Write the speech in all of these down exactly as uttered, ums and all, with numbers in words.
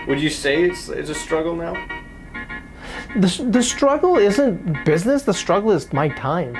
Would you say it's it's a struggle now? The, the struggle isn't business, the struggle is my time.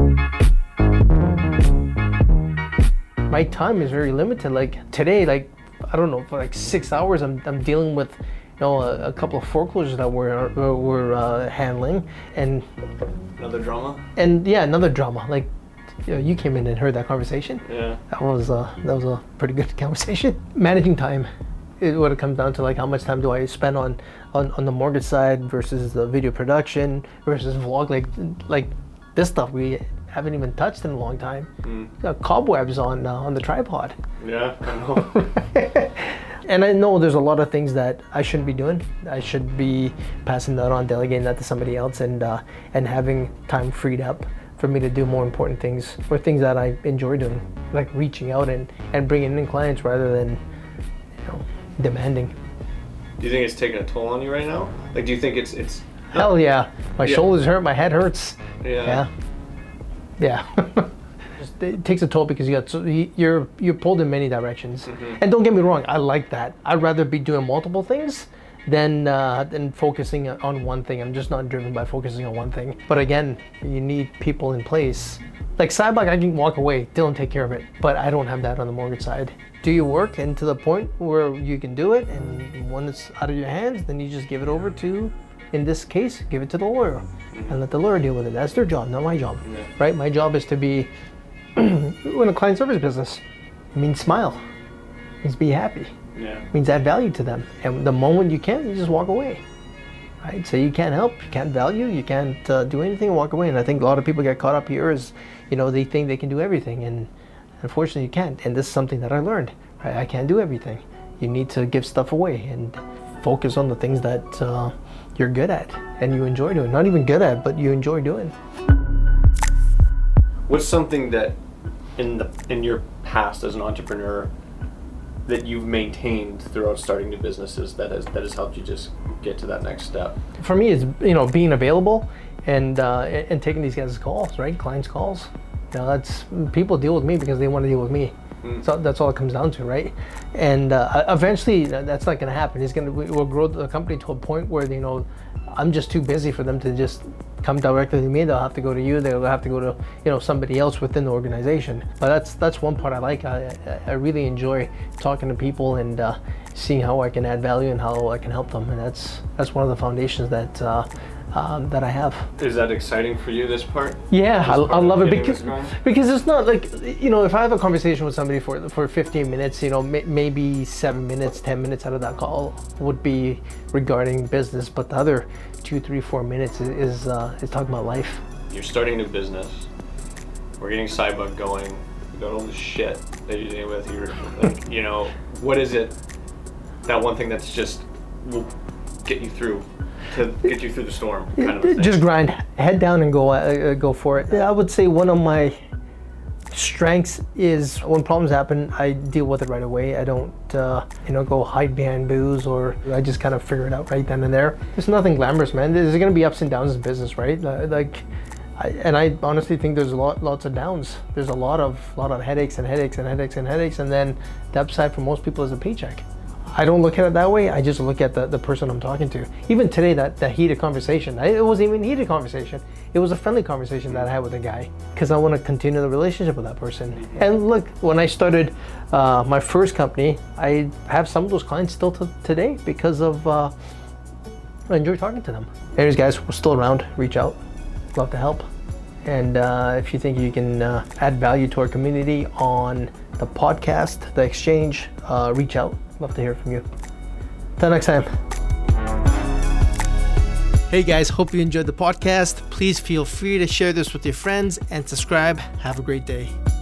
My time is very limited. Like today, like, I don't know, for like six hours, I'm I'm dealing with, you know, a, a couple of foreclosures that we're, uh, we're uh, handling, and... Another drama? And yeah, another drama. Like, you know, you came in and heard that conversation. Yeah. That was, uh, that was a pretty good conversation. Managing time. It, what it comes down to, like, how much time do I spend on, on, on the mortgage side versus the video production versus vlog, like like this stuff we haven't even touched in a long time. Mm. Got cobwebs on uh, on the tripod. Yeah, I know. And I know there's a lot of things that I shouldn't be doing. I should be passing that on, delegating that to somebody else, and uh, and having time freed up for me to do more important things, or things that I enjoy doing, like reaching out and, and bringing in clients rather than, you know, demanding. Do you think it's taking a toll on you right now? Like, do you think it's it's? Hell yeah, my yeah. shoulders hurt, my head hurts. Yeah. Yeah. Yeah. It takes a toll because you got so you're you're pulled in many directions. Mm-hmm. And don't get me wrong, I like that. I'd rather be doing multiple things than uh, than focusing on one thing. I'm just not driven by focusing on one thing. But again, you need people in place. Like Sideblock, I can walk away, Dylan take care of it. But I don't have that on the mortgage side. Do your work, and to the point where you can do it, and when it's out of your hands, then you just give it over to, in this case, give it to the lawyer, mm-hmm. and let the lawyer deal with it. That's their job, not my job. Yeah. Right? My job is to be in a client service business. It means smile. It means be happy. Yeah. It means add value to them. And the moment you can, you just walk away. Right? So you can't help, you can't value, you can't uh, do anything and walk away. And I think a lot of people get caught up here is, you know, they think they can do everything. And unfortunately you can't. And this is something that I learned. Right? I can't do everything. You need to give stuff away and focus on the things that uh, you're good at and you enjoy doing. Not even good at, but you enjoy doing. What's something that in the in your past as an entrepreneur that you've maintained throughout starting new businesses that has that has helped you just get to that next step? For me, it's, you know, being available and uh, and taking these guys' calls, right? Clients' calls. You know, that's, people deal with me because they want to deal with me. Mm. So that's all it comes down to, right? And uh, eventually, that's not going to happen. It's going to we'll grow the company to a point where, you know, I'm just too busy for them to just come directly to me. They'll have to go to you. They'll have to go to, you know, somebody else within the organization. But that's that's one part I like. I I really enjoy talking to people and uh, seeing how I can add value and how I can help them. And that's that's one of the foundations that uh, um, that I have. Is that exciting for you, this part? Yeah, this I, part I love it because because because it's not like, you know, if I have a conversation with somebody for for fifteen minutes, you know, may, maybe seven minutes, ten minutes out of that call would be regarding business, but the other two, three, four minutes is is, uh, is talking about life. You're starting a new business. We're getting Sideblock going. You got all the shit that you're dealing with. You're like, you know, what is it? That one thing that's just will get you through, to get you through the storm, kind of thing. Just grind, head down, and go uh, go for it. I would say one of my strengths is when problems happen, I deal with it right away. I don't, uh, you know, go hide behind booze, or I just kind of figure it out right then and there. There's nothing glamorous, man. There's going to be ups and downs in business, right? Uh, like, I, and I honestly think there's a lot, lots of downs. There's a lot of, lot of headaches and headaches and headaches and headaches, and then the upside for most people is a paycheck. I don't look at it that way. I just look at the, the person I'm talking to. Even today, that, that heated conversation, I, it wasn't even a heated conversation. It was a friendly conversation that I had with a guy, because I want to continue the relationship with that person. And look, when I started uh, my first company, I have some of those clients still to today because of, uh, I enjoy talking to them. Anyways, guys, we're still around. Reach out. Love to help. And uh, if you think you can uh, add value to our community on the podcast, the exchange, uh, reach out. Love to hear from you. Till next time. Hey guys, hope you enjoyed the podcast. Please feel free to share this with your friends and subscribe. Have a great day.